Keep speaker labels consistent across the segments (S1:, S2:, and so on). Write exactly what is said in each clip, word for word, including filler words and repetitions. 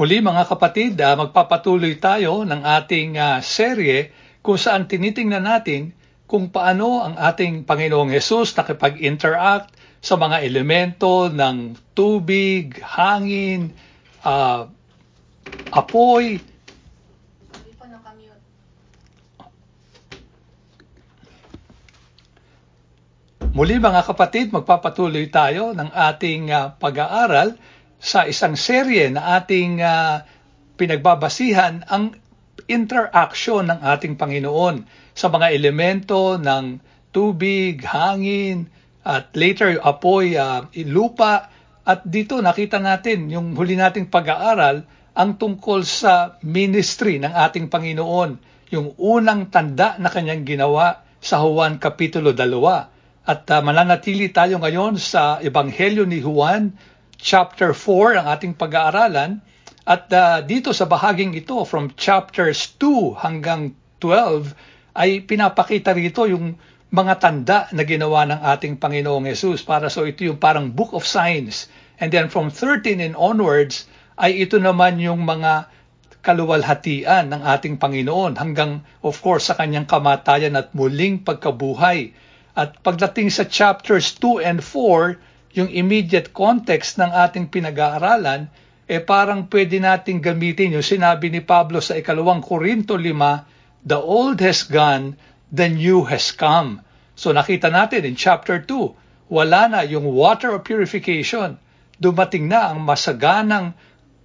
S1: Muli mga kapatid, uh, magpapatuloy tayo ng ating uh, serye kung saan tinitingnan natin kung paano ang ating Panginoong Hesus nakipag-interact sa mga elemento ng tubig, hangin, uh, apoy. Muli mga kapatid, magpapatuloy tayo ng ating uh, pag-aaral sa isang serye na ating uh, pinagbabasihan ang interaction ng ating Panginoon sa mga elemento ng tubig, hangin, at later apoy, uh, lupa. At dito nakita natin yung huli nating pag-aaral ang tungkol sa ministry ng ating Panginoon, yung unang tanda na kanyang ginawa sa Juan Kapitulo two. At uh, mananatili tayo ngayon sa Ebanghelyo ni Juan, chapter four ang ating pag-aaralan. At uh, dito sa bahaging ito, from chapters two hanggang twelve, ay pinapakita rito yung mga tanda na ginawa ng ating Panginoong Hesus. Para so ito yung parang book of signs. And then from thirteen and onwards, ay ito naman yung mga kaluwalhatian ng ating Panginoon hanggang of course sa kanyang kamatayan at muling pagkabuhay. At pagdating sa chapters two and four, yung immediate context ng ating pinag-aaralan, eh parang pwede nating gamitin yung sinabi ni Pablo sa ikalawang Korinto five, the old has gone, the new has come. So nakita natin in chapter two, wala na yung water of purification. Dumating na ang masaganang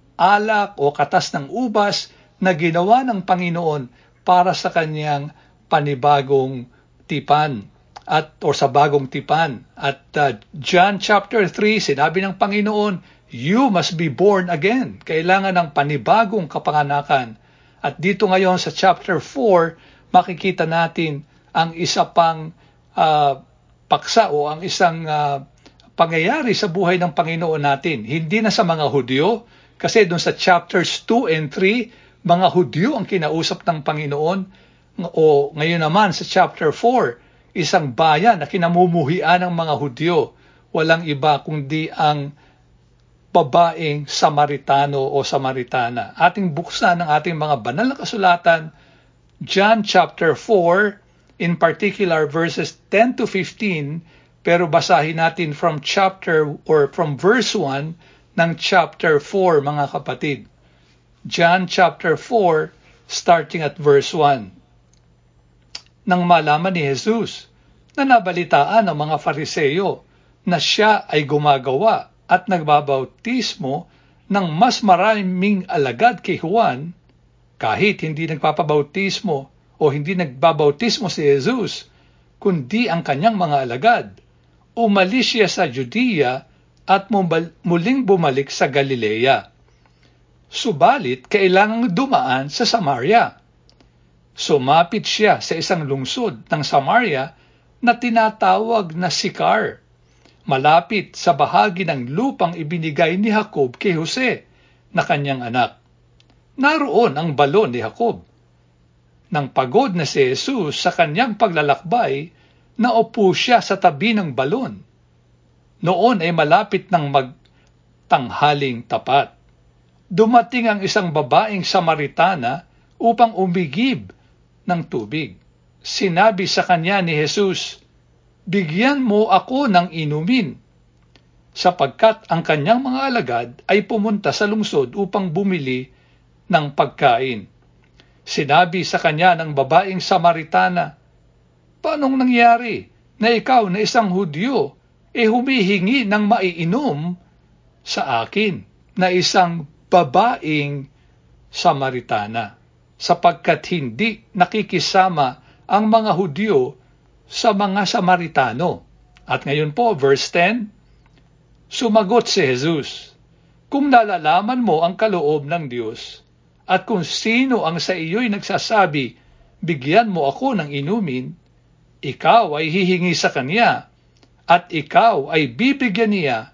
S1: alak o katas ng ubas na ginawa ng Panginoon para sa kanyang panibagong tipan. At or sa bagong tipan. At uh, John chapter three, sinabi ng Panginoon, you must be born again. Kailangan ng panibagong kapanganakan. At dito ngayon sa chapter four, makikita natin ang isa pang uh, paksa o ang isang uh, pangyayari sa buhay ng Panginoon natin. Hindi na sa mga Hudyo, kasi doon sa chapters two and three, mga Hudyo ang kinausap ng Panginoon. O ngayon naman sa chapter four, isang bayan na kinamumuhian ng mga Hudyo, walang iba kundi ang babaeng Samaritano o Samaritana. Ating buksan ng ating mga banal na kasulatan, John chapter four, in particular verses ten to fifteen, pero basahin natin from chapter or from verse one ng chapter four mga kapatid. John chapter four, starting at verse one. Nang malaman ni Jesus na nabalitaan ng mga Fariseo na siya ay gumagawa at nagbabautismo ng mas maraming alagad kay Juan, kahit hindi nagpapabautismo o hindi nagbabautismo si Jesus, kundi ang kanyang mga alagad, umalis siya sa Judea at muling bumalik sa Galilea. Subalit, kailangang dumaan sa Samaria. Sumapit siya sa isang lungsod ng Samaria na tinatawag na Sychar, malapit sa bahagi ng lupang ibinigay ni Jacob kay Jose na kanyang anak. Naroon ang balon ni Jacob. Nang pagod na si Jesus sa kanyang paglalakbay, naupo siya sa tabi ng balon. Noon ay malapit ng magtanghaling tapat. Dumating ang isang babaeng Samaritana upang umigib ng tubig. Sinabi sa kanya ni Jesus, bigyan mo ako ng inumin, sapagkat ang kanyang mga alagad ay pumunta sa lungsod upang bumili ng pagkain. Sinabi sa kanya ng babaeng Samaritana, paanong nangyari na ikaw na isang Hudyo e humihingi ng maiinom sa akin na isang babaeng Samaritana? Sapagkat hindi nakikisama ang mga Hudyo sa mga Samaritano. At ngayon po, verse ten, sumagot si Jesus, kung nalalaman mo ang kaloob ng Diyos, at kung sino ang sa iyo'y nagsasabi, bigyan mo ako ng inumin, ikaw ay hihingi sa kanya, at ikaw ay bibigyan niya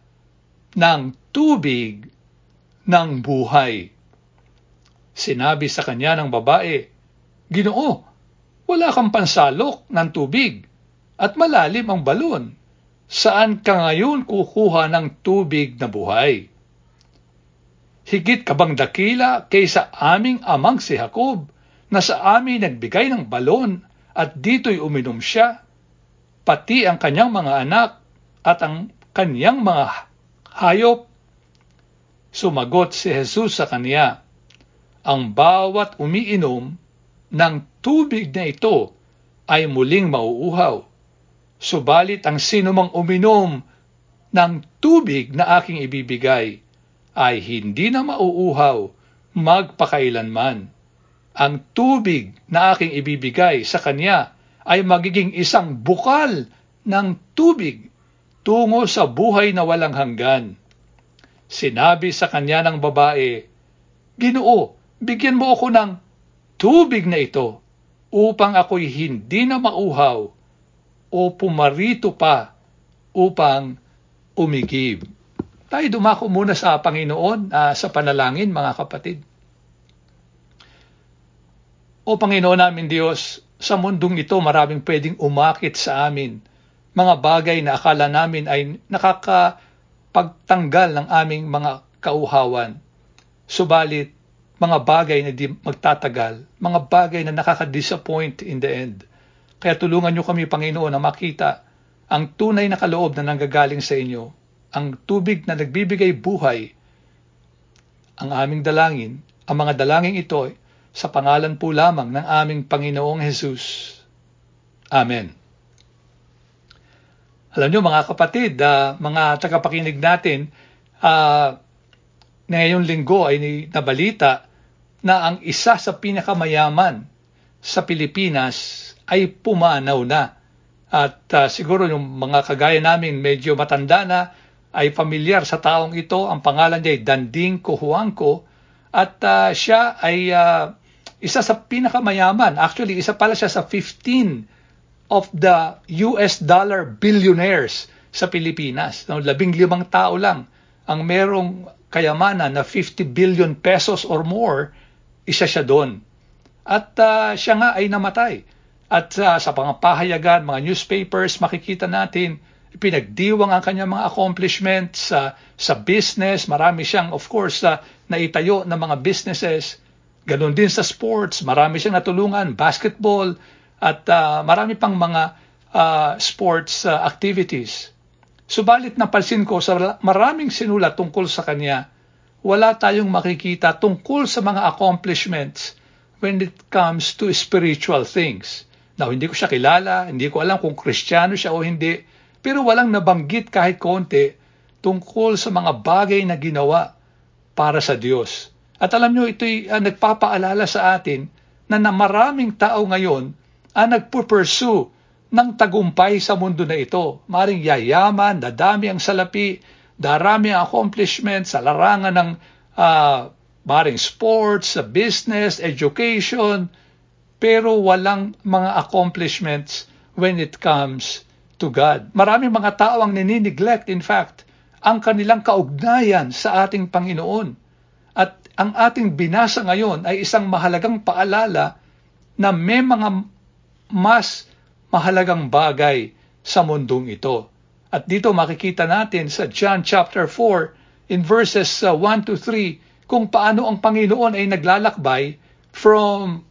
S1: ng tubig ng buhay. Sinabi sa kanya ng babae, Ginoo, wala kang pansalok ng tubig at malalim ang balon. Saan ka ngayon kukuha ng tubig na buhay? higit ka bang dakila kaysa aming amang si Jacob, na sa amin nagbigay ng balon at dito'y uminom siya, pati ang kanyang mga anak at ang kanyang mga hayop? Sumagot si Jesus sa kanya, ang bawat umiinom ng tubig na ito ay muling mauuhaw. Subalit ang sinumang uminom ng tubig na aking ibibigay ay hindi na mauuhaw magpakailanman. Ang tubig na aking ibibigay sa kanya ay magiging isang bukal ng tubig tungo sa buhay na walang hanggan. Sinabi sa kanya ng babae, Ginoo, bigyan mo ako ng tubig na ito upang ako'y hindi na mauhaw o pumarito pa upang umigib. Tayo dumako muna sa Panginoon uh, sa panalangin, mga kapatid. O Panginoon namin Diyos, sa mundong ito maraming pwedeng umakit sa amin. Mga bagay na akala namin ay nakakapagtanggal ng aming mga kauhawan. Subalit, mga bagay na di magtatagal, mga bagay na nakaka-disappoint in the end. Kaya tulungan niyo kami, Panginoon, na makita ang tunay na kaloob na nanggagaling sa inyo, ang tubig na nagbibigay buhay. Ang aming dalangin, ang mga dalangin ito, sa pangalan po lamang ng aming Panginoong Jesus. Amen. Alam niyo mga kapatid, uh, mga tagapakinig natin, uh, ngayong linggo ay nabalita na ang isa sa pinakamayaman sa Pilipinas ay pumanaw na. At uh, siguro yung mga kagaya namin medyo matanda na ay pamilyar sa taong ito. Ang pangalan niya ay Danding Cojuangco at uh, siya ay uh, isa sa pinakamayaman. Actually, isa pala siya sa fifteen of the U S dollar billionaires sa Pilipinas. No, labing limang tao lang ang merong kayamanan na fifty billion pesos or more, isa siya doon. At uh, siya nga ay namatay. At uh, sa mga pahayagan, mga newspapers, makikita natin, pinagdiwang ang kanyang mga accomplishments uh, sa business. Marami siyang, of course, uh, naitayo ng mga businesses. Ganon din sa sports, marami siyang natulungan, basketball, at uh, marami pang mga uh, sports uh, activities. Subalit napansin ko sa maraming sinulat tungkol sa kanya, wala tayong makikita tungkol sa mga accomplishments when it comes to spiritual things. Now, hindi ko siya kilala, hindi ko alam kung Kristiyano siya o hindi, pero walang nabanggit kahit konti tungkol sa mga bagay na ginawa para sa Diyos. At alam nyo, ito'y uh, nagpapaalala sa atin na, na maraming tao ngayon ang nagpupursue ng tagumpay sa mundo na ito. Maring yayaman, dadami ang salapi, darami ang accomplishments sa larangan ng uh, maring sports, business, education, pero walang mga accomplishments when it comes to God. Maraming mga tao ang nini-neglect, in fact, ang kanilang kaugnayan sa ating Panginoon. At ang ating binasa ngayon ay isang mahalagang paalala na may mga mas mahalagang bagay sa mundong ito. At dito makikita natin sa John chapter four in verses uh, one to three kung paano ang Panginoon ay naglalakbay from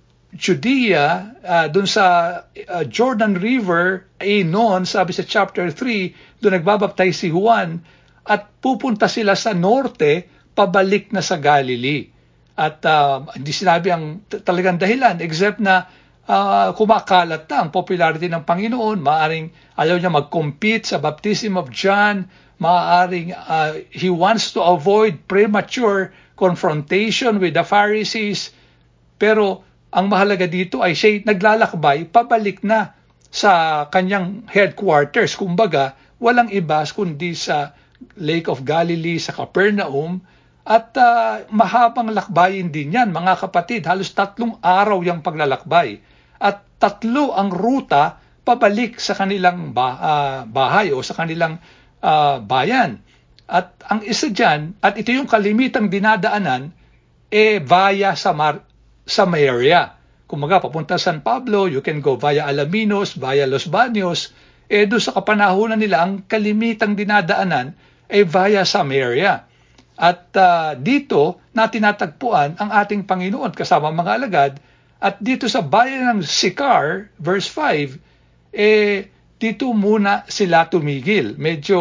S1: Judea uh, dun sa uh, Jordan River ay noon, sabi sa chapter three, doon nagbabaptize si Juan at pupunta sila sa norte pabalik na sa Galilee. At uh, hindi sinabi ang talagang dahilan except na uh, kumakalat na ang popularity ng Panginoon. Maaring ayaw niya mag-compete sa baptism of John. Maaring uh, he wants to avoid premature confrontation with the Pharisees. Pero ang mahalaga dito ay siya naglalakbay pabalik na sa kanyang headquarters. Kumbaga, walang iba kundi sa Lake of Galilee, sa Capernaum. At uh, mahabang lakbayin din yan, mga kapatid. Halos tatlong araw yung paglalakbay. At tatlo ang ruta pabalik sa kanilang bah- uh, bahay o sa kanilang uh, bayan. At ang isa dyan, at ito yung kalimitang dinadaanan, eh via Samar- Samaria. Kumaga, papunta San Pablo, you can go via Alaminos, via Los Baños. Eh doon sa kapanahunan nila, ang kalimitang dinadaanan ay eh, via Samaria. At uh, dito na tinatagpuan ang ating Panginoon kasama mga alagad. At dito sa bayan ng Sychar, verse five, eh, dito muna sila tumigil. Medyo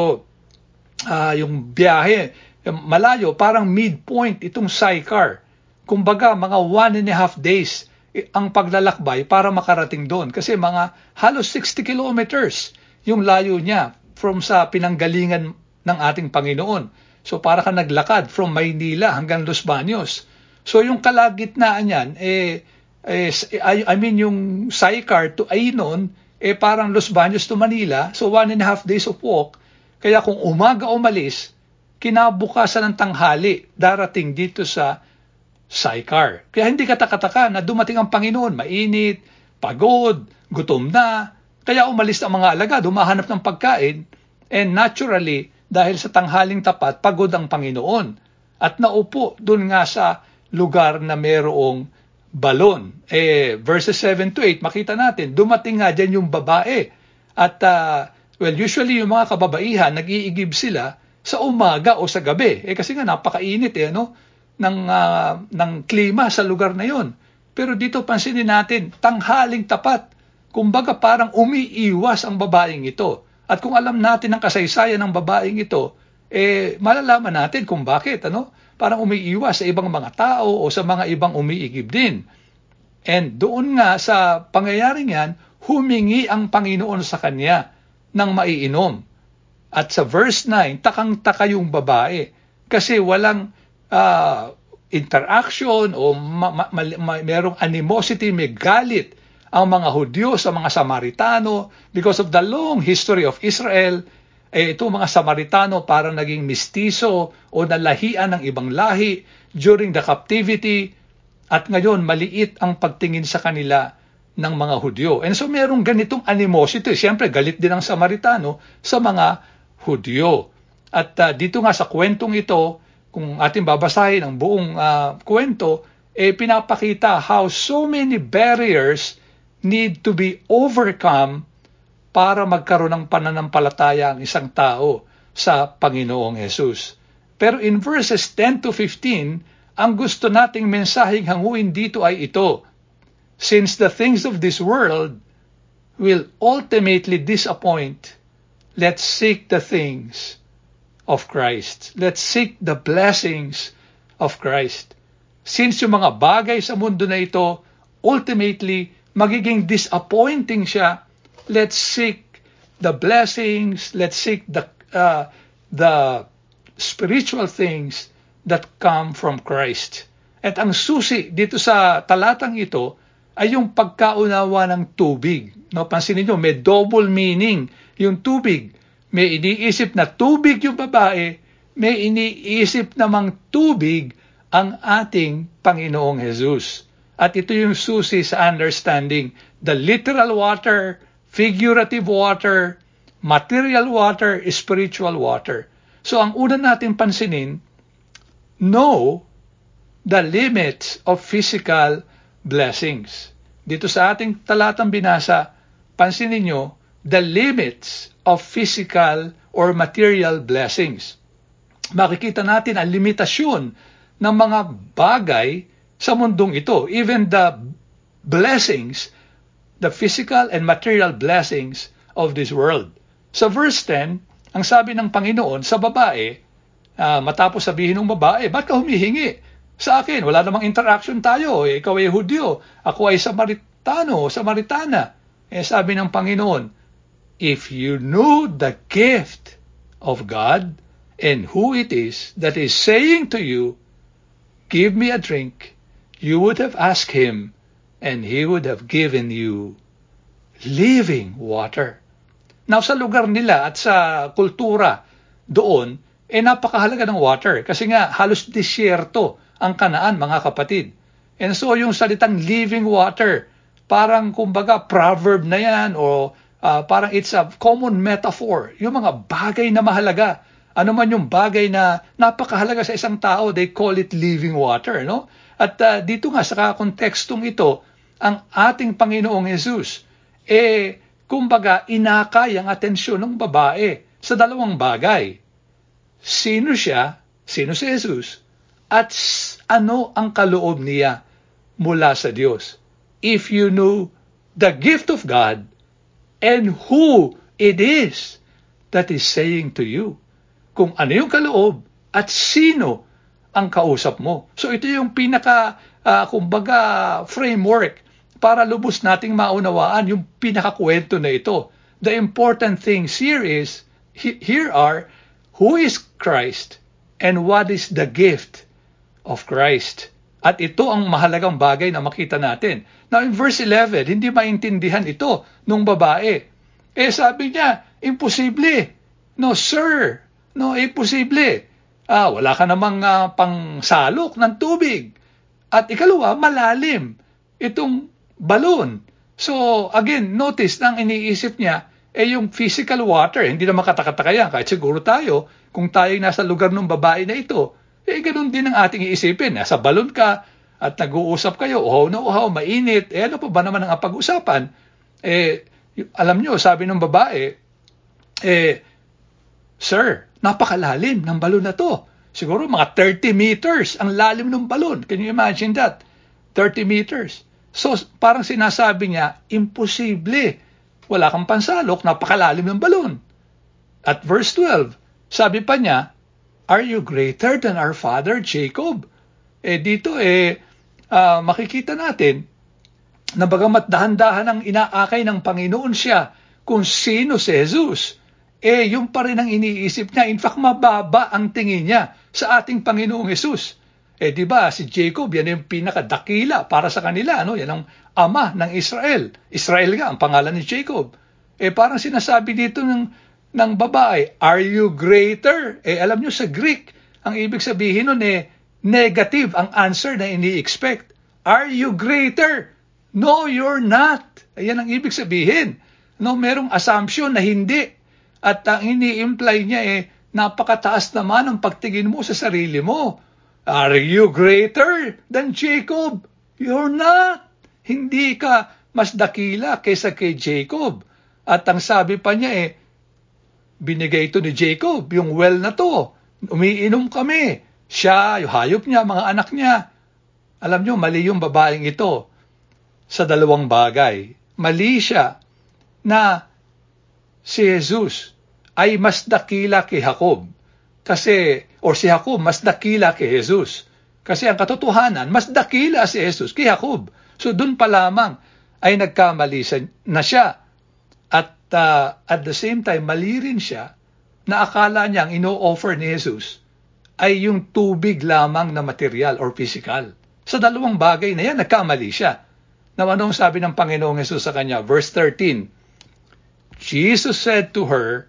S1: uh, yung biyahe, malayo, parang midpoint itong Sychar. Kumbaga, mga one and a half days ang paglalakbay para makarating doon. Kasi mga halos sixty kilometers yung layo niya from sa pinanggalingan ng ating Panginoon. So para ka naglakad from Maynila hanggang Los Baños. So yung kalagitnaan niyan, eh, eh, I, I mean yung Sychar to Ainon, eh parang Los Baños to Manila. So one and a half days of walk. Kaya kung umaga umalis, kinabukasan ng tanghali, darating dito sa Sychar. Kaya hindi katakataka na dumating ang Panginoon, mainit, pagod, gutom na. Kaya umalis ang mga alagad, humahanap ng pagkain. And naturally, dahil sa tanghaling tapat, pagod ang Panginoon. At naupo dun nga sa lugar na mayroong balon. Eh, verses seven to eight, makita natin, dumating nga dyan yung babae. At, uh, well, usually yung mga kababaihan, nag-iigib sila sa umaga o sa gabi. Eh, kasi nga napakainit eh, no? Ng, uh, ng klima sa lugar na yon. Pero dito pansinin natin, tanghaling tapat. Kumbaga parang umiiwas ang babaeng ito. At kung alam natin ang kasaysayan ng babaeng ito, eh malalaman natin kung bakit, ano? Parang umiiwas sa ibang mga tao o sa mga ibang umiigib din. And doon nga sa pangyayaring yan, humingi ang Panginoon sa kanya ng maiinom. At sa verse nine, takang-taka yung babae kasi walang uh, interaction o ma- ma- ma- ma- merong animosity, may galit ang mga Hudyo sa mga Samaritano because of the long history of Israel. Eh, ito mga Samaritano parang naging mistiso o nalahian ng ibang lahi during the captivity at ngayon maliit ang pagtingin sa kanila ng mga Hudyo. And so merong ganitong animosity. Siyempre galit din ang Samaritano sa mga Hudyo. At uh, dito nga sa kwentong ito, kung ating babasahin ang buong uh, kwento, eh pinapakita how so many barriers need to be overcome para magkaroon ng pananampalataya ang isang tao sa Panginoong Jesus. Pero in verses ten to fifteen, ang gusto nating mensaheng hanguin dito ay ito. Since the things of this world will ultimately disappoint, let's seek the things of Christ. Let's seek the blessings of Christ. Since yung mga bagay sa mundo na ito, ultimately, magiging disappointing siya, let's seek the blessings, let's seek the uh, the spiritual things that come from Christ. At ang susi dito sa talatang ito ay yung pagkaunawa ng tubig. No, pansinin niyo, may double meaning yung tubig. May iniisip na tubig yung babae, may iniisip namang tubig ang ating Panginoong Jesus. At ito yung susi sa understanding. The literal water, figurative water, material water, spiritual water. So ang una natin pansinin, know the limits of physical blessings. Dito sa ating talatang binasa, pansinin nyo, the limits of physical or material blessings. Makikita natin ang limitasyon ng mga bagay sa mundong ito, even the blessings, the physical and material blessings of this world. Sa verse ten, ang sabi ng Panginoon sa babae, uh, matapos sabihin ng babae, ba't ka humihingi sa akin? Wala namang interaction tayo. Eh, ikaw ay Hudyo, ako ay Samaritano, Samaritana. Eh, sabi ng Panginoon, if you knew the gift of God and who it is that is saying to you, give me a drink, you would have asked him, and he would have given you living water. Now, sa lugar nila at sa kultura doon, eh napakahalaga ng water. Kasi nga, halos disyerto ang Kanaan, mga kapatid. And so, yung salitang living water, parang kumbaga proverb na yan, o uh, parang it's a common metaphor. Yung mga bagay na mahalaga. Ano man yung bagay na napakahalaga sa isang tao, they call it living water, no? At uh, dito nga sa kontekstong ito, ang ating Panginoong Jesus, eh, kumbaga, inakay ang atensyon ng babae sa dalawang bagay. Sino siya sino si Jesus at ano ang kaloob niya mula sa Diyos. If you knew the gift of God and who it is that is saying to you, kung ano yung kaloob at sino ang kausap mo. So ito yung pinaka, uh, kumbaga, framework para lubos nating maunawaan yung pinakakwento na ito. The important things here is, here are, who is Christ and what is the gift of Christ. At ito ang mahalagang bagay na makita natin. Now in verse eleven, hindi maintindihan ito nung babae. Eh sabi niya, imposible. No sir, no imposible. Ah, wala ka namang uh, pangsalok ng tubig. At ikalawa, malalim itong balon. So again, notice na ang iniisip niya eh yung physical water. Hindi naman katakataka yan. Kahit siguro tayo, kung tayo nasa lugar ng babae na ito, eh ganun din ang ating iisipin. Nasa balon ka at nag-uusap kayo, uhaw na uhaw, mainit. Eh ano pa ba naman ang pag-usapan? Eh, alam nyo, sabi ng babae, eh, sir, napakalalim ng balon na to. Siguro mga thirty meters ang lalim ng balon. Can you imagine that? thirty meters. So, parang sinasabi niya, imposible. Wala kang pansalok, napakalalim ng balon. At verse twelve, sabi pa niya, are you greater than our father Jacob? Eh dito eh, uh, makikita natin na bagamat dahan-dahan ang inaakay ng Panginoon siya kung sino si Jesus, eh yung pa rin ang iniisip niya. In fact, mababa ang tingin niya sa ating Panginoong Jesus. Eh di ba si Jacob, yan yung pinakadakila para sa kanila, ano? Yan ang ama ng Israel. Israel nga ang pangalan ni Jacob. Eh parang sinasabi dito ng ng babae, are you greater? Eh alam nyo sa Greek, ang ibig sabihin nun eh, negative ang answer na ini-expect. Are you greater? No, you're not. Ayan ang ibig sabihin. No, merong assumption na hindi. At ang ini-imply niya eh, napakataas naman ang pagtingin mo sa sarili mo. Are you greater than Jacob? You're not. Hindi ka mas dakila kaysa kay Jacob. At ang sabi pa niya eh, binigay ito ni Jacob, yung well na to. Umiinom kami. Siya, yung hayop niya, mga anak niya. Alam nyo, mali yung babaeng ito sa dalawang bagay. Mali siya na si Jesus ay mas dakila kay Jacob. Kasi, or si Jacob mas dakila kay Jesus. Kasi ang katotohanan, mas dakila si Jesus kay Jacob. So dun pa lamang ay nagkamali na siya. At uh, at the same time, mali rin siya na akala niya ang ino-offer ni Jesus ay yung tubig lamang na material or physical. Sa dalawang bagay na yan, nagkamali siya. Now, anong sabi ng Panginoong Jesus sa kanya? Verse thirteen, Jesus said to her,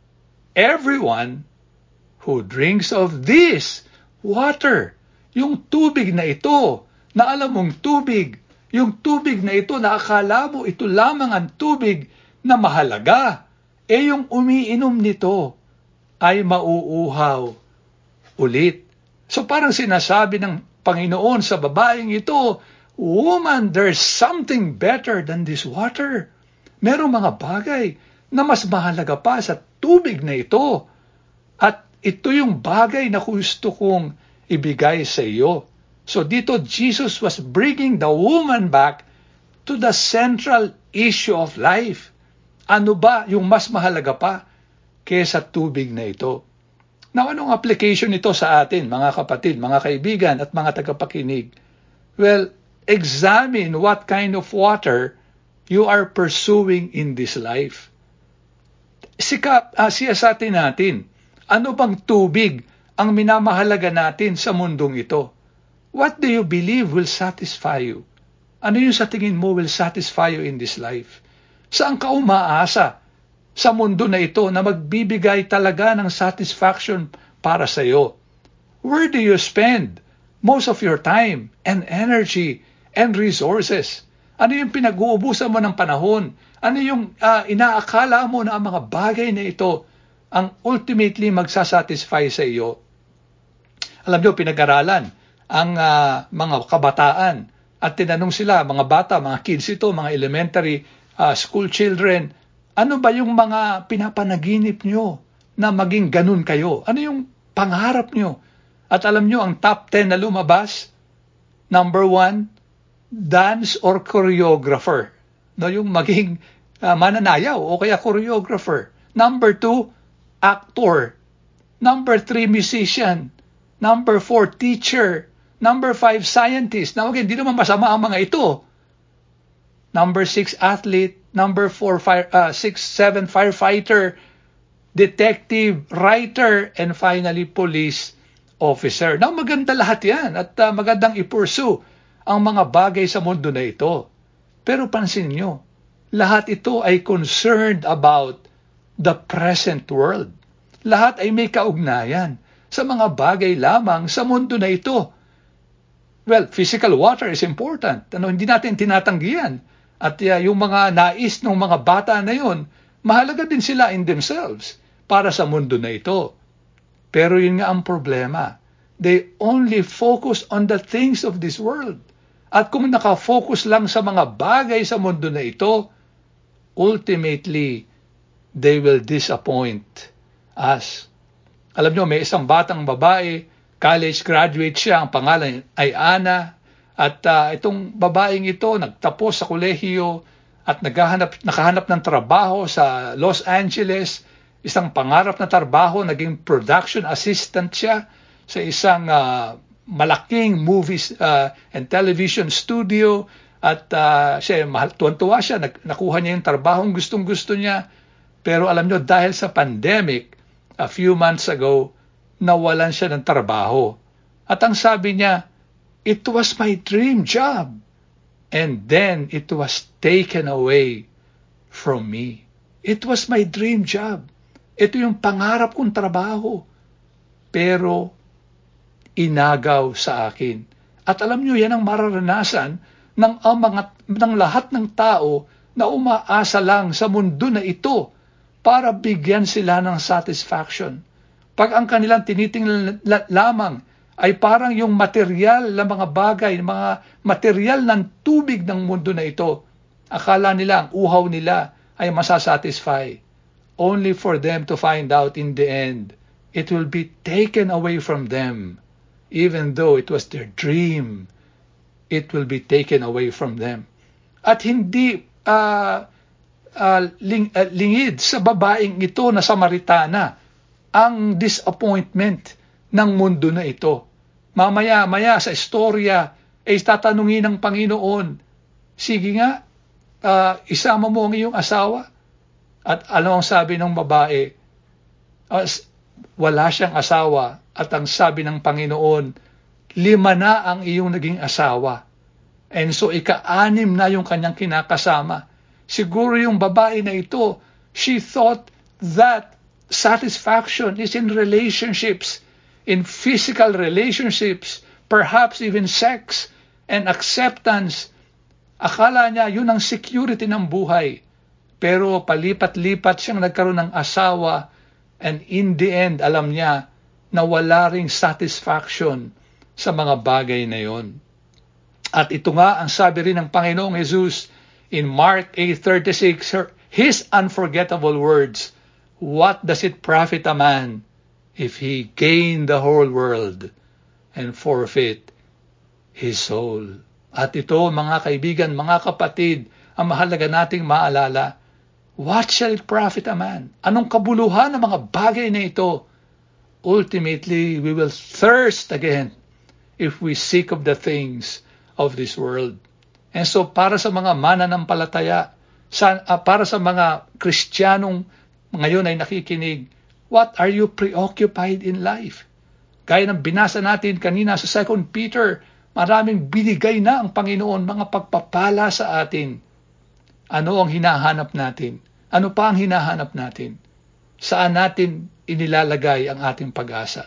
S1: everyone who drinks of this water, yung tubig na ito, na alam mong tubig, yung tubig na ito na akala mo ito lamang ang tubig na mahalaga, eh yung umiinom nito ay mauuhaw ulit. So parang sinasabi ng Panginoon sa babaeng ito, woman, there's something better than this water. Merong mga bagay na mas mahalaga pa sa tubig na ito. At ito yung bagay na gusto kong ibigay sa iyo. So dito, Jesus was bringing the woman back to the central issue of life. Ano ba yung mas mahalaga pa kaysa tubig na ito? Now, anong application nito sa atin, mga kapatid, mga kaibigan, at mga tagapakinig? Well, examine what kind of water you are pursuing in this life. Sikap, uh, siyasatin natin, ano bang tubig ang minamahalaga natin sa mundong ito? What do you believe will satisfy you? Ano yung sa tingin mo will satisfy you in this life? Saan ka umaasa sa mundo na ito na magbibigay talaga ng satisfaction para sa iyo? Where do you spend most of your time and energy and resources? Ano yung pinag-uubusan mo ng panahon? Ano yung uh, inaakala mo na ang mga bagay na ito ang ultimately magsasatisfy sa iyo? Alam niyo, pinag-aralan ang uh, mga kabataan at tinanong sila, mga bata, mga kids ito, mga elementary uh, school children, ano ba yung mga pinapanaginip nyo na maging ganun kayo? Ano yung pangarap nyo? At alam nyo, ang top ten na lumabas, number one, dance or choreographer. No, yung maging uh, mananayaw o kaya choreographer. Number two, actor. Number three, musician. Number four, teacher. Number five, scientist. Now, okay, hindi naman masama ang mga ito. Number six, athlete. Number four, fire, uh, six, seven, firefighter, detective, writer, and finally, police officer. Now, maganda lahat yan at uh, magandang i-pursue ang mga bagay sa mundo na ito. Pero pansin nyo, lahat ito ay concerned about the present world. Lahat ay may kaugnayan sa mga bagay lamang sa mundo na ito. Well, physical water is important. Ano, hindi natin tinatanggihan. At uh, yung mga nais ng mga bata na yun, mahalaga din sila in themselves para sa mundo na ito. Pero yun nga ang problema. They only focus on the things of this world. At kung nakafocus lang sa mga bagay sa mundo na ito, ultimately, they will disappoint us. Alam nyo, may isang batang babae, college graduate siya, ang pangalan ay Ana, at uh, itong babaeng ito nagtapos sa kolehiyo at naghahanap, nakahanap ng trabaho sa Los Angeles, isang pangarap na trabaho, naging production assistant siya sa isang uh, malaking movies uh, and television studio at uh, siya, mahal, tuwan-tuwa siya, nag, nakuha niya yung trabahong gustong-gusto niya. Pero alam nyo, dahil sa pandemic, a few months ago, nawalan siya ng trabaho. At ang sabi niya, it was my dream job. And then it was taken away from me. It was my dream job. Ito yung pangarap kong trabaho. Pero inagaw sa akin. At alam nyo, yan ang mararanasan ng, ang mga, ng lahat ng tao na umaasa lang sa mundo na ito para bigyan sila ng satisfaction. Pag ang kanilang tinitingnan lamang ay parang yung material na mga bagay, mga material ng tubig ng mundo na ito, akala nila, ang uhaw nila ay masasatisfy. Only for them to find out in the end, it will be taken away from them. Even though it was their dream, it will be taken away from them. At hindi uh, uh, ling, uh, lingid sa babaeng ito na Samaritana ang disappointment ng mundo na ito. Mamaya-maya sa istorya ay tatanungin ng Panginoon, sige nga, uh, isama mo ang iyong asawa. At ano ang sabi ng babae? Uh, wala siyang asawa. At ang sabi ng Panginoon, lima na ang iyong naging asawa. And so ika-anim na yung kanyang kinakasama. Siguro yung babae na ito, she thought that satisfaction is in relationships, in physical relationships, perhaps even sex and acceptance. Akala niya yun ang security ng buhay. Pero palipat-lipat siyang nagkaroon ng asawa and in the end, alam niya na wala ring satisfaction sa mga bagay na yon. At ito nga ang sabi rin ng Panginoong Jesus in Mark eight thirty-six, His unforgettable words, what does it profit a man if he gain the whole world and forfeit his soul? At ito, mga kaibigan, mga kapatid, ang mahalaga nating maalala, what shall it profit a man? Anong kabuluhan ng mga bagay na ito? Ultimately, we will thirst again if we seek of the things of this world. And so, para sa mga mananampalataya, sa, uh, para sa mga Kristiyanong ngayon ay nakikinig, what are you preoccupied in life? Gaya ng binasa natin kanina sa Second Peter, maraming binigay na ang Panginoon, mga pagpapala sa atin. Ano ang hinahanap natin? Ano pa ang hinahanap natin? Saan natin inilalagay ang ating pag-asa?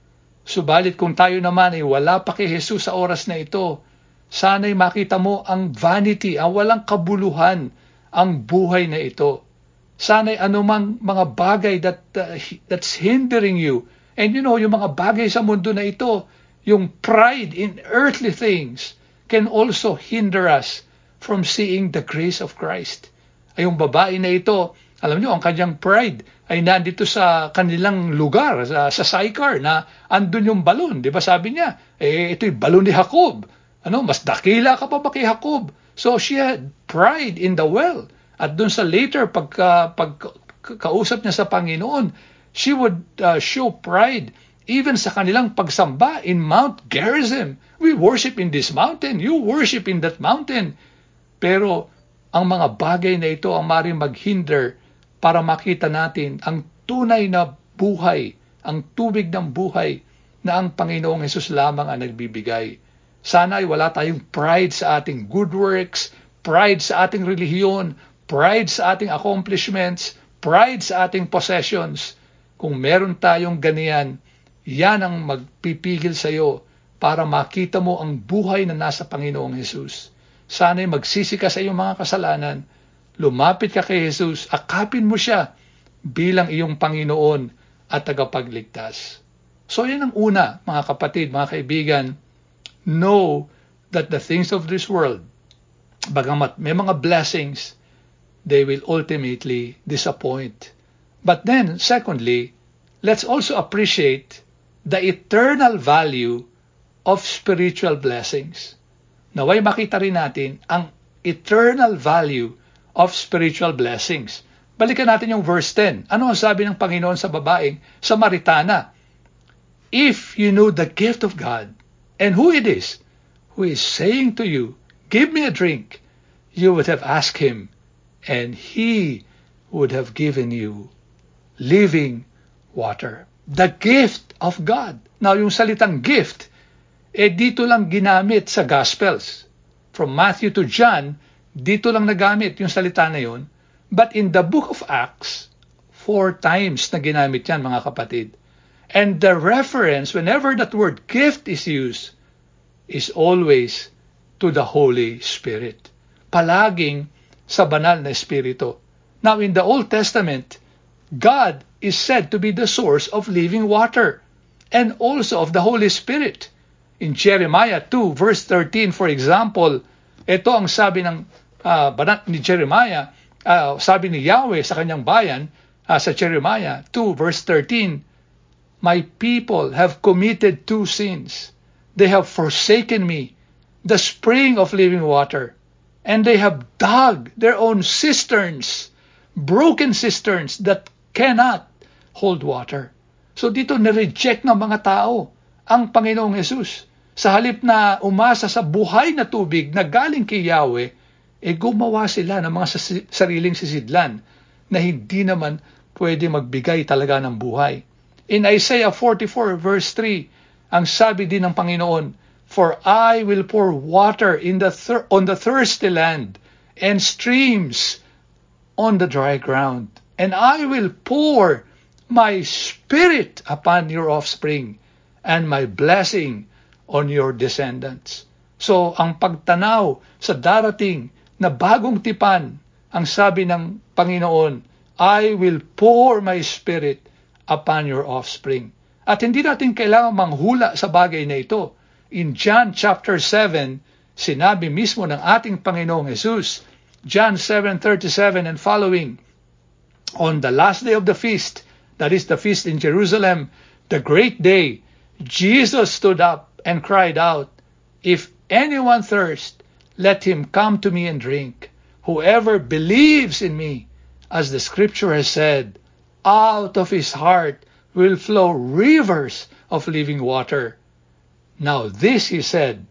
S1: Subalit kung tayo naman ay wala pa kay Jesus sa oras na ito, sana'y makita mo ang vanity, ang walang kabuluhan, ang buhay na ito. Sana'y anumang mga bagay that, uh, that's hindering you. And you know, yung mga bagay sa mundo na ito, yung pride in earthly things can also hinder us from seeing the grace of Christ. Ay yung babae na ito, Alam niyo, ang kanyang pride ay nandito sa kanilang lugar, sa, sa Sychar, na andun yung balon. Di ba sabi niya, eh, ito'y balon ni Jacob. Ano, mas dakila ka pa ba kay Jacob? So she had pride in the well. At dun sa later, pagka, pagkausap niya sa Panginoon, she would uh, show pride even sa kanilang pagsamba in Mount Gerizim. We worship in this mountain. You worship in that mountain. Pero ang mga bagay na ito ang maaaring maghinder para makita natin ang tunay na buhay, ang tubig ng buhay na ang Panginoong Hesus lamang ang nagbibigay. Sana ay wala tayong pride sa ating good works, pride sa ating relihiyon, pride sa ating accomplishments, pride sa ating possessions. Kung meron tayong ganiyan, yan ang magpipigil sa iyo para makita mo ang buhay na nasa Panginoong Hesus. Sana'y magsisi ka sa iyong mga kasalanan, lumapit ka kay Jesus, akapin mo siya bilang iyong Panginoon at tagapagligtas. So yan ang una, mga kapatid, mga kaibigan, know that the things of this world, bagamat may mga blessings, they will ultimately disappoint. But then, secondly, let's also appreciate the eternal value of spiritual blessings. Naway makita rin natin ang eternal value of spiritual blessings. Balikan natin yung verse ten. Ano ang sabi ng Panginoon sa babaeng Samaritana? If you knew the gift of God and who it is who is saying to you, give me a drink, you would have asked him, and he would have given you living water. The gift of God. Now, yung salitang gift, eh dito lang ginamit sa Gospels. From Matthew to John, dito lang nagamit yung salita na yun. But in the book of Acts, four times na ginamit yan, mga kapatid. And the reference, whenever that word gift is used, is always to the Holy Spirit. Palaging sa banal na Espiritu. Now, in the Old Testament, God is said to be the source of living water and also of the Holy Spirit. In Jeremiah two, verse thirteen, for example, ito ang sabi ng uh, banat ni Jeremiah, uh, sabi ni Yahweh sa kanyang bayan, uh, sa Jeremiah two, verse thirteen, my people have committed two sins. They have forsaken me, the spring of living water, and they have dug their own cisterns, broken cisterns that cannot hold water. So dito nireject ng mga tao ang Panginoong Hesus. Sa halip na umasa sa buhay na tubig na galing kay Yahweh, eh gumawa sila ng mga sariling sisidlan na hindi naman pwede magbigay talaga ng buhay. In Isaiah forty-four verse three, ang sabi din ng Panginoon, for I will pour water in the thir- on the thirsty land and streams on the dry ground. And I will pour my spirit upon your offspring and my blessing on your descendants. So, ang pagtanaw sa darating na bagong tipan, ang sabi ng Panginoon, I will pour my spirit upon your offspring. At hindi natin kailangan manghula sa bagay na ito. In John chapter seven, sinabi mismo ng ating Panginoong Jesus, John seven thirty-seven and following, on the last day of the feast, that is the feast in Jerusalem, the great day, Jesus stood up and cried out, if anyone thirst, let him come to me and drink. Whoever believes in me, as the scripture has said, out of his heart will flow rivers of living water. Now this he said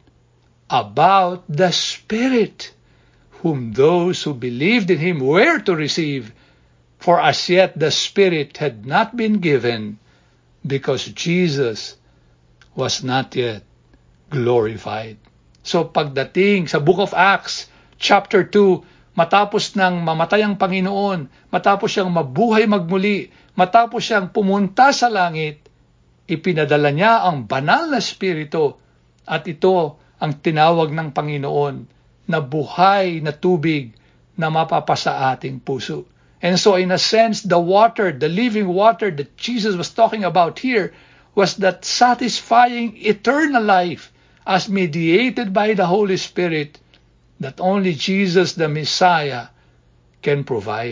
S1: about the Spirit, whom those who believed in him were to receive, for as yet the Spirit had not been given, because Jesus was not yet glorified. So pagdating sa Book of Acts, chapter two, matapos nang mamatay ang Panginoon, matapos siyang mabuhay magmuli, matapos siyang pumunta sa langit, ipinadala niya ang banal na Espiritu, at ito ang tinawag ng Panginoon na buhay na tubig na mapapasa ating puso. And so in a sense, the water, the living water that Jesus was talking about here, was that satisfying eternal life as mediated by the Holy Spirit that only Jesus the Messiah can provide.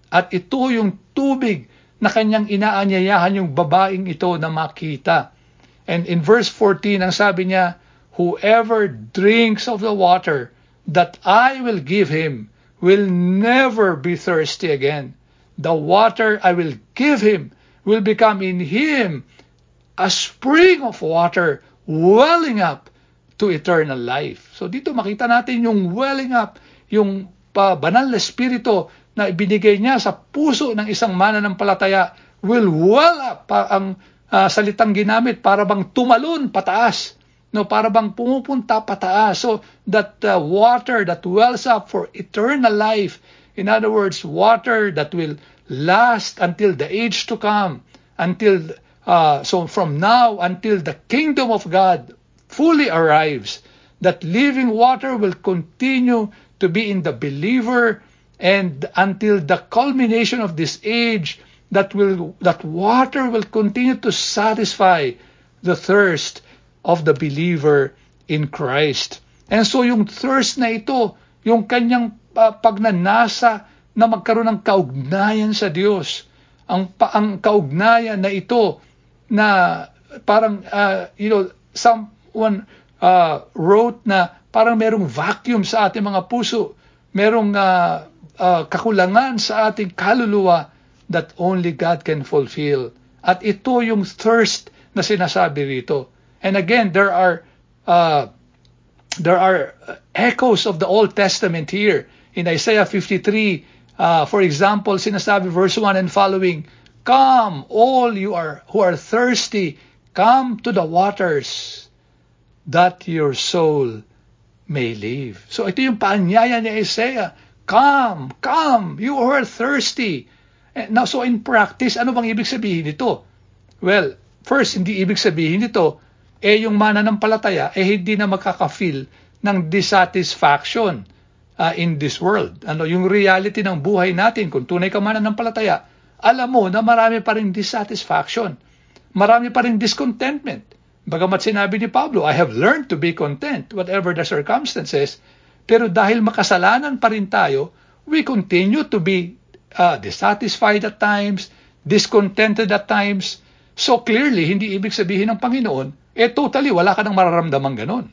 S1: At ito yung tubig na kanyang inaanyayahan yung babaeng ito na makita. And in verse fourteen, ang sabi niya, whoever drinks of the water that I will give him will never be thirsty again. The water I will give him will become in him a spring of water welling up to eternal life. So dito makita natin yung welling up, yung uh, banal na espiritu na ibinigay niya sa puso ng isang mananampalataya will well up. Pa, ang uh, salitang ginamit para bang tumalon pataas, no, para bang pumupunta pataas. So that uh, water that wells up for eternal life, in other words, water that will last until the age to come, until uh, so from now until the kingdom of God fully arrives, that living water will continue to be in the believer, and until the culmination of this age, that will that water will continue to satisfy the thirst of the believer in Christ. And so yung thirst na ito, yung kanyang uh, pagnanasa na magkaroon ng kaugnayan sa Diyos, ang ang kaugnayan na ito na parang uh, you know, someone uh, wrote na parang merong vacuum sa ating mga puso, merong uh, uh, kakulangan sa ating kaluluwa that only God can fulfill. At ito yung thirst na sinasabi rito. And again, there are uh, there are echoes of the Old Testament here. In Isaiah fifty-three, uh, for example, sinasabi verse one and following, come, all you are who are thirsty, come to the waters, that your soul may live. So ito yung paanyaya ni Isaiah. Come, come, you who are thirsty. Now, so in practice, ano bang ibig sabihin nito? Well, first, hindi ibig sabihin nito, eh yung mananampalataya, eh hindi na makaka-feel ng dissatisfaction uh, in this world. Ano, yung reality ng buhay natin, kung tunay ka mananampalataya, alam mo na marami pa rin dissatisfaction. Marami pa rin discontentment. Bagamat sinabi ni Pablo, I have learned to be content, whatever the circumstances, pero dahil makasalanan pa rin tayo, we continue to be uh, dissatisfied at times, discontented at times. So clearly, hindi ibig sabihin ng Panginoon, eh totally wala ka nang mararamdaman ganon.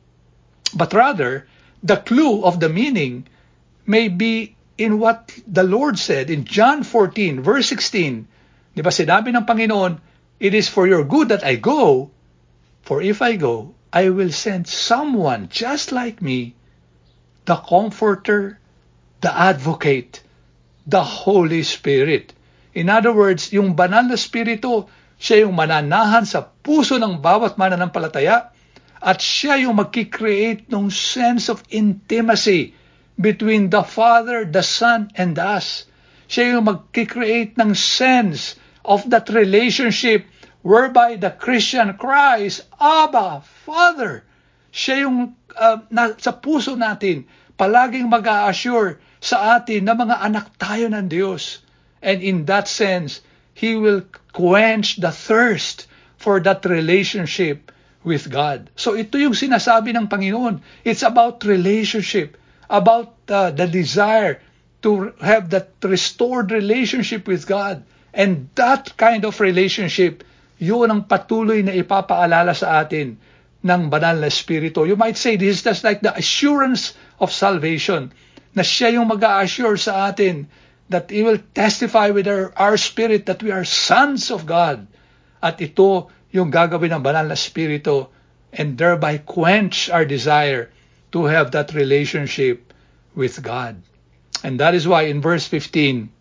S1: But rather, the clue of the meaning may be in what the Lord said in John fourteen, verse sixteen. Di ba sinabi ng Panginoon, it is for your good that I go, for if I go, I will send someone just like me, the Comforter, the Advocate, the Holy Spirit. In other words, yung banal na Espiritu, siya yung mananahan sa puso ng bawat mananampalataya, at siya yung magkikreate ng sense of intimacy between the Father, the Son, and us. Siya yung magkikreate ng sense of that relationship whereby the Christian cries, Abba, Father. Siya yung uh, na, sa puso natin, palaging mag-a-assure sa atin na mga anak tayo ng Diyos. And in that sense, He will quench the thirst for that relationship with God. So ito yung sinasabi ng Panginoon. It's about relationship, about uh, the desire to have that restored relationship with God. And that kind of relationship, yun ang patuloy na ipapaalala sa atin ng banal na Espiritu. You might say this is just like the assurance of salvation, na siya yung mag-a-assure sa atin that He will testify with our, our spirit that we are sons of God. At ito yung gagawin ng banal na Espiritu, and thereby quench our desire to have that relationship with God. And that is why in verse fifteen,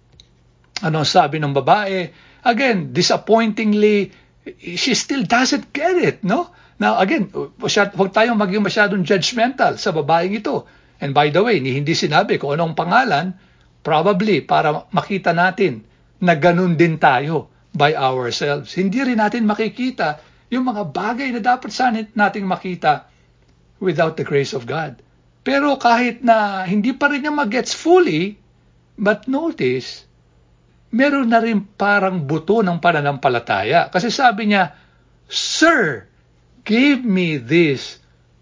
S1: ano sabi ng babae? Again, disappointingly, she still doesn't get it, no? Now again, huwag tayong maging masyadong judgmental sa babaeng ito. And by the way, hindi sinabi kung anong pangalan, probably para makita natin na ganun din tayo by ourselves. Hindi rin natin makikita yung mga bagay na dapat sana nating makita without the grace of God. Pero kahit na hindi pa rin niya mag-gets fully, but notice, meron na rin parang buto ng pananampalataya. Kasi sabi niya, Sir, give me this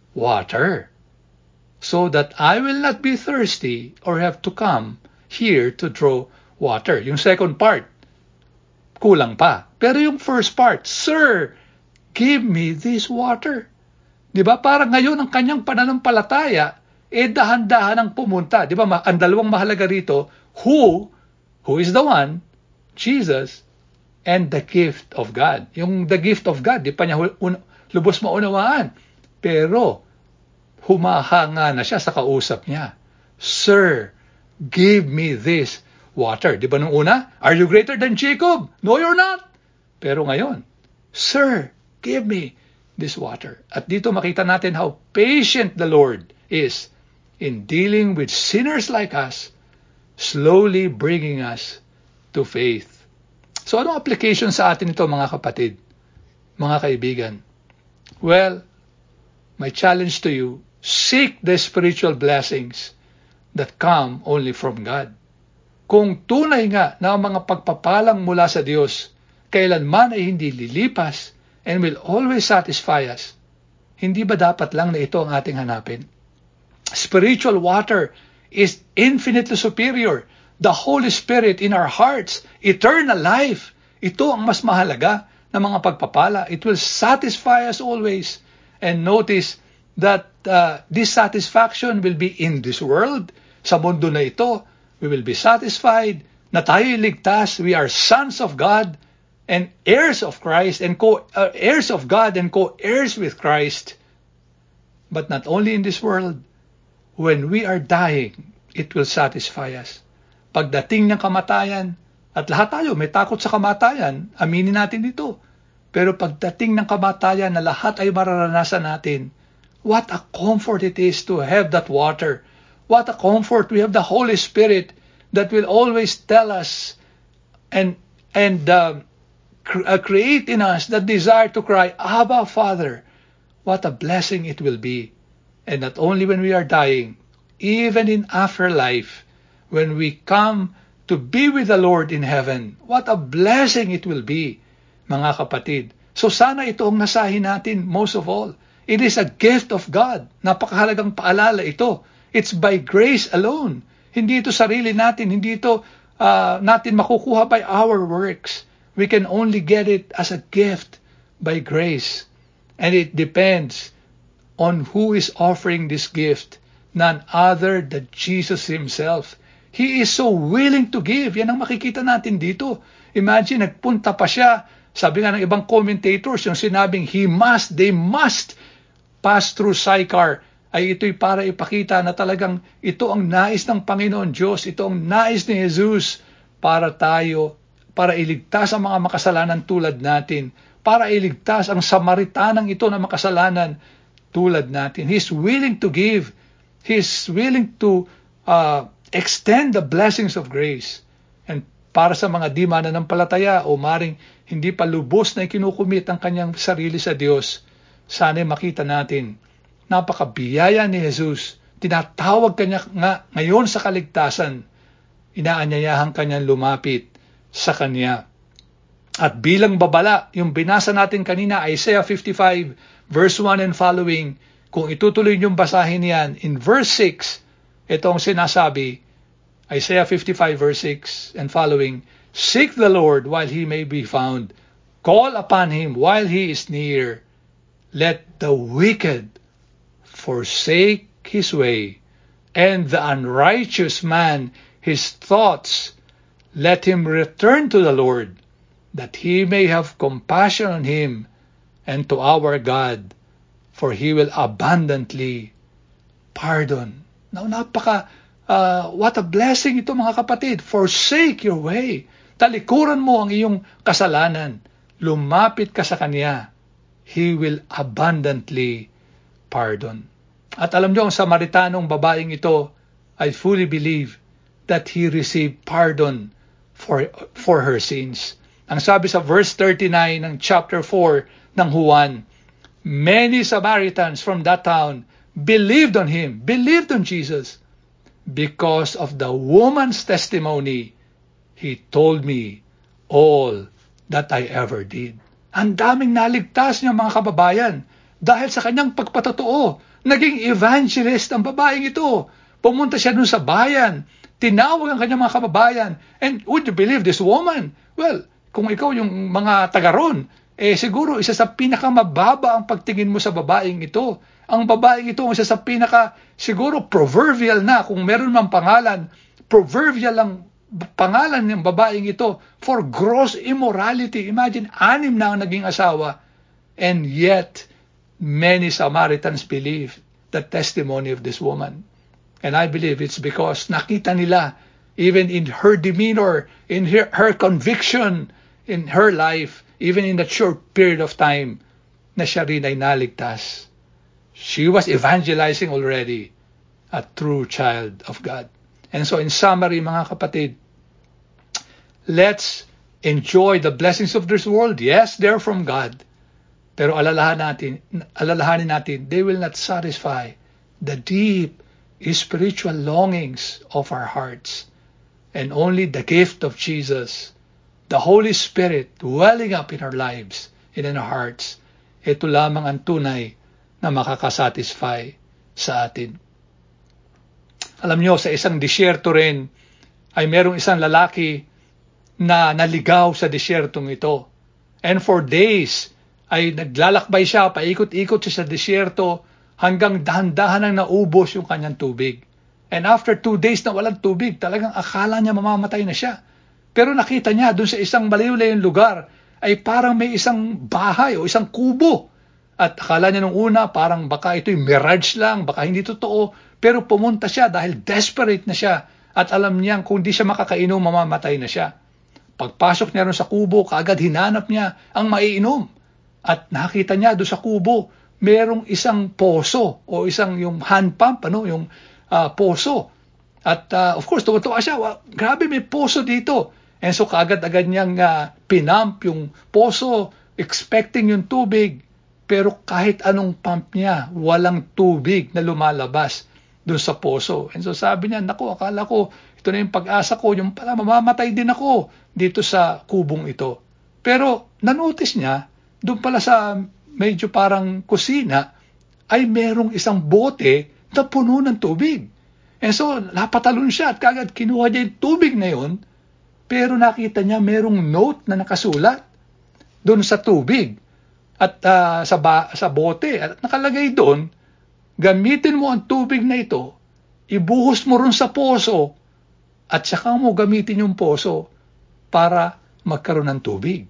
S1: water so that I will not be thirsty or have to come here to draw water. Yung second part, kulang pa. Pero yung first part, Sir, give me this water. Di ba? Parang ngayon ang kanyang pananampalataya, eh dahan-dahan ang pumunta. Di ba? Ang dalawang mahalaga rito, who, who is the one, Jesus, and the gift of God. Yung the gift of God, di pa niya un- lubos maunawaan. Pero, humahanga na siya sa kausap niya. Sir, give me this water. Di ba nung una? Are you greater than Jacob? No, you're not. Pero ngayon, Sir, give me this water. At dito makita natin how patient the Lord is in dealing with sinners like us, slowly bringing us to faith. So anong application sa atin ito, mga kapatid, mga kaibigan? Well, my challenge to you, seek the spiritual blessings that come only from God. Kung tunay nga na ang mga pagpapalang mula sa Diyos, kailanman ay hindi lilipas and will always satisfy us, hindi ba dapat lang na ito ang ating hanapin? Spiritual water is infinitely superior. The Holy Spirit in our hearts, eternal life, ito ang mas mahalaga na mga pagpapala. It will satisfy us always. And notice that uh, this satisfaction will be in this world. Sa mundo na ito, we will be satisfied na tayo'y ligtas. We are sons of God and heirs of Christ and co uh, heirs of God and co-heirs with Christ. But not only in this world, when we are dying, it will satisfy us. Pagdating ng kamatayan, at lahat tayo may takot sa kamatayan, aminin natin ito. Pero pagdating ng kamatayan na lahat ay mararanasan natin, what a comfort it is to have that water. What a comfort we have the Holy Spirit that will always tell us and and uh, cr- uh, create in us that desire to cry, Abba, Father. What a blessing it will be. And not only when we are dying, even in afterlife, when we come to be with the Lord in heaven, what a blessing it will be, mga kapatid. So sana ito ang nasahin natin most of all. It is a gift of God. Napakahalagang paalala ito. It's by grace alone. Hindi ito sarili natin. Hindi ito uh, natin makukuha by our works. We can only get it as a gift by grace. And it depends on who is offering this gift, none other than Jesus Himself. He is so willing to give. Yan ang makikita natin dito. Imagine, nagpunta pa siya. Sabi nga ng ibang commentators, yung sinabing, He must, they must pass through Sychar, ay ito'y para ipakita na talagang ito ang nais ng Panginoon Diyos, ito ang nais ni Jesus para tayo, para iligtas ang mga makasalanan tulad natin, para iligtas ang Samaritanang ito na makasalanan tulad natin. He's willing to give. He's willing to uh, extend the blessings of grace. And para sa mga di mananampalataya o maring hindi pa lubos na ikinukumit ang kanyang sarili sa Diyos, sana'y makita natin, napakabiyaya ni Jesus. Tinatawag kanya nga ngayon sa kaligtasan. Inaanyayahan kanyang lumapit sa kanya. At bilang babala, yung binasa natin kanina, Isaiah fifty-five, verse one and following, kung itutuloy niyong basahin yan, in verse six, itong sinasabi, Isaiah fifty-five, verse six and following, Seek the Lord while He may be found. Call upon Him while He is near. Let the wicked forsake his way, and the unrighteous man his thoughts. Let him return to the Lord, that He may have compassion on him, and to our God, for He will abundantly pardon. Now, napaka, uh, what a blessing ito, mga kapatid. Forsake your way. Talikuran mo ang iyong kasalanan. Lumapit ka sa Kanya. He will abundantly pardon. At alam niyo, ang Samaritanong babaeng ito, I fully believe that he received pardon for, for her sins. Ang sabi sa verse thirty-nine ng chapter four ng Juan, many Samaritans from that town believed on Him, believed on Jesus. Because of the woman's testimony, He told me all that I ever did. Ang daming naligtas niya, mga kababayan, dahil sa kanyang pagpatotoo. Naging evangelist ang babaeng ito. Pumunta siya dun sa bayan. Tinawag ang kanyang mga kababayan. And would you believe this woman? Well, kung ikaw yung mga taga ron, eh siguro isa sa pinakamababa ang pagtingin mo sa babaeng ito. Ang babaeng ito, isa sa pinaka, siguro proverbial na, kung meron mang pangalan, proverbial ang pangalan ng babaeng ito for gross immorality. Imagine, anim na ang naging asawa. And yet, many Samaritans believe the testimony of this woman. And I believe it's because nakita nila, even in her demeanor, in her, her conviction, in her life, even in that short period of time, na siya rin ay naligtas. She was evangelizing already, a true child of God. And so in summary, mga kapatid, let's enjoy the blessings of this world. Yes, they're from God. Pero alalahan natin, alalahanin natin, they will not satisfy the deep spiritual longings of our hearts. And only the gift of Jesus, the Holy Spirit welling up in our lives and in our hearts, ito lamang ang tunay na makakasatisfy sa atin. Alam nyo, sa isang disyerto rin, ay merong isang lalaki na naligaw sa disyertong ito. And for days, ay naglalakbay siya, paikot-ikot siya sa disyerto, hanggang dahan-dahan ang naubos yung kanyang tubig. And after two days na walang tubig, talagang akala niya mamamatay na siya. Pero nakita niya, dun sa isang malayo-layong lugar, ay parang may isang bahay o isang kubo. At akala niya nung una, parang baka ito'y mirage lang, baka hindi totoo. Pero pumunta siya dahil desperate na siya. At alam niyang kung di siya makakainom, mamamatay na siya. Pagpasok niya rin sa kubo, kaagad hinanap niya ang maiinom. At nakita niya doon sa kubo, merong isang poso o isang yung hand pump, ano, yung uh, poso. At uh, of course, tuwa-tuwa siya, wow, grabe may poso dito. And so kaagad-agad niyang uh, pinump yung poso, expecting yung tubig. Pero kahit anong pump niya, walang tubig na lumalabas doon sa poso. And so sabi niya, naku, akala ko, ito na yung pag-asa ko, yung pala mamamatay din ako dito sa kubong ito. Pero nanotice niya, doon pala sa medyo parang kusina, ay merong isang bote na puno ng tubig. And so napatalon siya at kagad kinuha niya yung tubig na yun, pero nakita niya merong note na nakasulat doon sa tubig. At uh, sa, ba, sa bote, at nakalagay doon, gamitin mo ang tubig na ito, ibuhos mo rin sa poso, at saka mo gamitin yung poso para magkaroon ng tubig.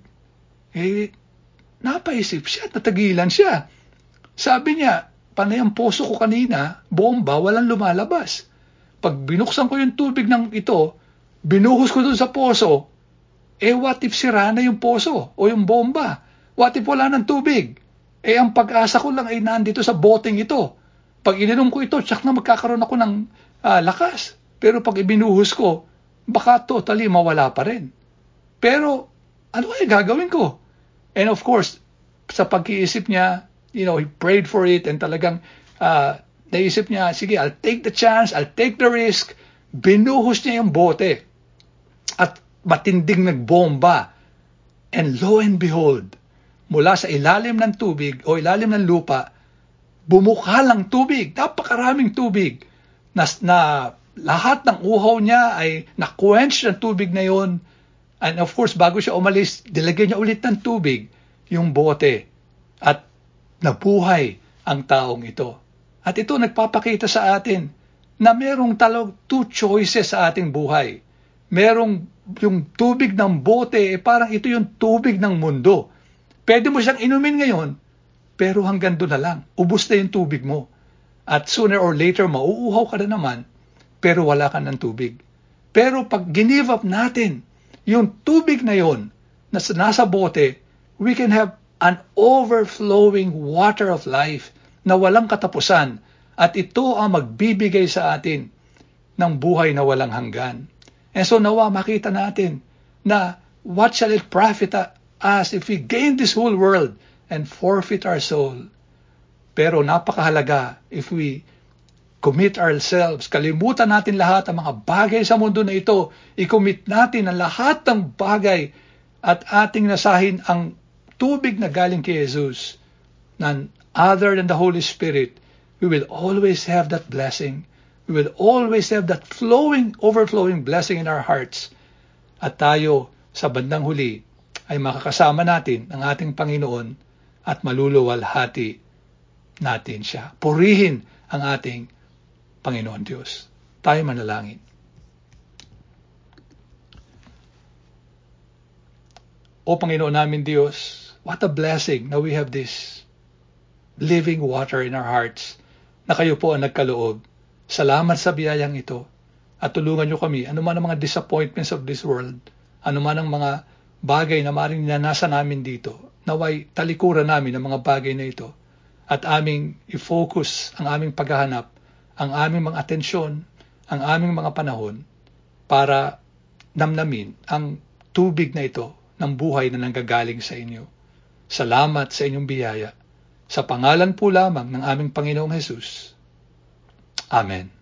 S1: Eh, napaisip siya, natagilan siya. Sabi niya, panay ang poso ko kanina, bomba, walang lumalabas. Pag binuksan ko yung tubig ng ito, binuhos ko doon sa poso, eh what if sira na yung poso o yung bomba? What if wala ng tubig? Eh, ang pag-asa ko lang ay nandito sa boteng ito. Pag ininom ko ito, tsak na magkakaroon ako ng uh, lakas. Pero pag ibinuhos ko, baka totally mawala pa rin. Pero, ano ay gagawin ko? And of course, sa pag-iisip niya, you know, he prayed for it and talagang uh, naisip niya, sige, I'll take the chance, I'll take the risk. Binuhos niya yung bote. At matinding nagbomba. And lo and behold, mula sa ilalim ng tubig o ilalim ng lupa, bumukal ang tubig, napakaraming tubig, na, na lahat ng uhaw niya ay na-quench ng tubig na yon. And of course, bago siya umalis, dilagyan niya ulit ng tubig yung bote at nabuhay ang taong ito. At ito nagpapakita sa atin na merong talog two choices sa ating buhay. Merong yung tubig ng bote, eh, parang ito yung tubig ng mundo. Pwede mo siyang inumin ngayon, pero hanggang doon na lang. Ubus na yung tubig mo. At sooner or later, mauuhaw ka na naman, pero wala ka ng tubig. Pero pag give up natin yung tubig na yon na nasa bote, we can have an overflowing water of life na walang katapusan. At ito ang magbibigay sa atin ng buhay na walang hanggan. And so nawa makita natin na what shall it profit us if we gain this whole world and forfeit our soul. Pero napakahalaga if we commit ourselves, kalimutan natin lahat ang mga bagay sa mundo na ito, i-commit natin ang lahat ng bagay at ating nasahin ang tubig na galing kay Jesus. None other than the Holy Spirit, we will always have that blessing. we will always have that flowing, overflowing blessing in our hearts. At tayo, sa bandang huli, ay makakasama natin ang ating Panginoon at maluluwalhati natin siya. Purihin ang ating Panginoon Diyos. Tayo manalangin. O Panginoon namin Diyos, what a blessing na we have this living water in our hearts na kayo po ang nagkaloob. Salamat sa biyayang ito at tulungan niyo kami, ano man ang mga disappointments of this world, ano man ang mga bagay na maaaring nasa namin dito, naway talikuran namin ang mga bagay na ito at aming i-focus ang aming paghahanap, ang aming mga atensyon, ang aming mga panahon para namnamin ang tubig na ito ng buhay na nanggagaling sa inyo. Salamat sa inyong biyaya. Sa pangalan po lamang ng aming Panginoong Hesus. Amen.